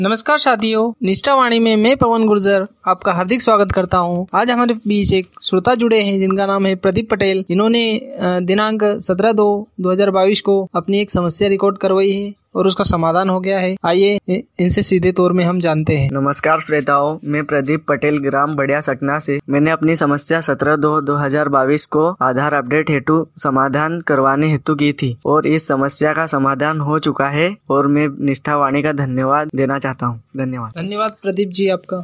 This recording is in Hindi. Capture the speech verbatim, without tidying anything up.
नमस्कार साथियों, निष्ठा वाणी में मैं पवन गुर्जर आपका हार्दिक स्वागत करता हूं। आज हमारे बीच एक श्रोता जुड़े हैं जिनका नाम है प्रदीप पटेल। इन्होंने दिनांक सत्रह दो दो हजार बाईस को अपनी एक समस्या रिकॉर्ड करवाई है और उसका समाधान हो गया है। आइए इनसे सीधे तौर में हम जानते हैं। नमस्कार श्रोताओं, मैं प्रदीप पटेल, ग्राम बढ़िया सकना से। मैंने अपनी समस्या सत्रह दो दो हजार बाईस को आधार अपडेट हेतु समाधान करवाने हेतु की थी और इस समस्या का समाधान हो चुका है और मैं निष्ठा वाणी का धन्यवाद देना चाहता हूँ। धन्यवाद। धन्यवाद प्रदीप जी आपका।